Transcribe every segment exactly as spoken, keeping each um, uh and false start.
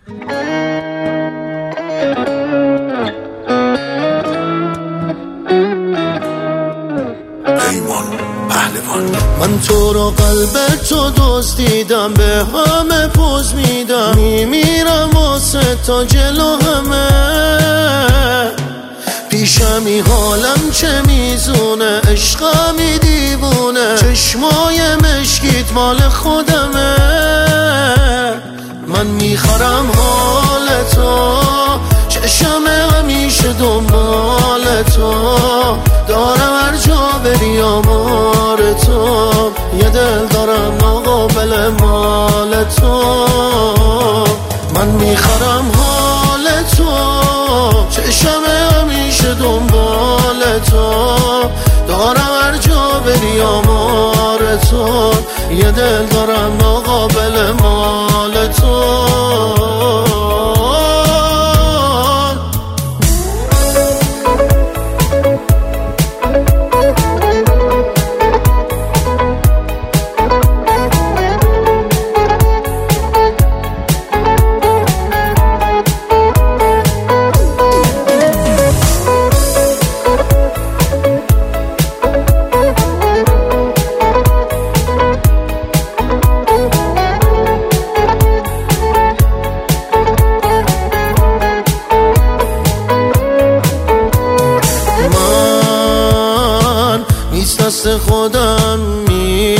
من تو رو قلب تو دزدیدم، به همه پوز میدم، میمیرم واسه تا جلو همه. پیشمی حالم چه میزونه، عشقمی دیوونه، چشمای مشکیت مال خودمه. من میخرم حال تو، چشم همیشه دنبال تو، دارم هر جا بری آمار تو، یه دل دارم ناقابل مال تو. من میخرم حال تو، چشم همیشه دنبال تو، دارم هر جا بری آمار تو، یه دل دارم ناقابل مال تو. دست خودم می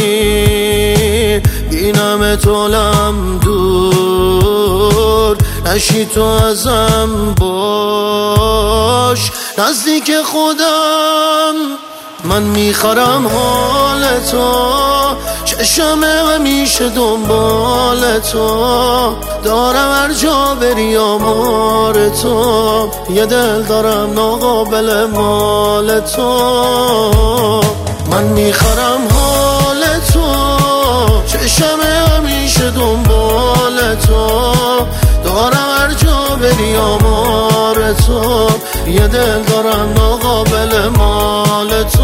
بینم تولم دور، نشی تو ازم باش نزدیک خودم. من میخرم حال تو، چشم همیشه دنبال تو، دارم هر جا بری آمار تو، یه دل دارم ناقابل مال تو. من میخرم حال تو، چشم همیشه دنبال تو، دارم هر جا بری آمار تو، یه دل دارم ناقابل مال تو.